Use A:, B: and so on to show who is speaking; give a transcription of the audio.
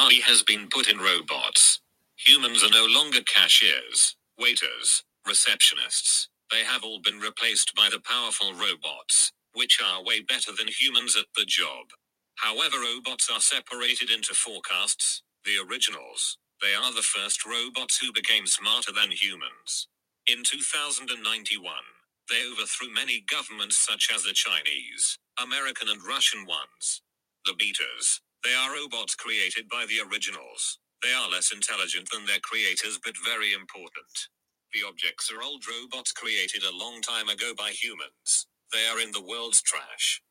A: AI has been put in robots. Humans are no longer cashiers, waiters, receptionists. They have all been replaced by the powerful robots, which are way better than humans at the job. However, robots are separated into four castes: the originals. They are the first robots who became smarter than humans. In 2091, they overthrew many governments such as the Chinese, American and Russian ones. The beaters. They are robots created by the originals. They are less intelligent than their creators but very important. The objects are old robots created a long time ago by humans. They are in the world's trash.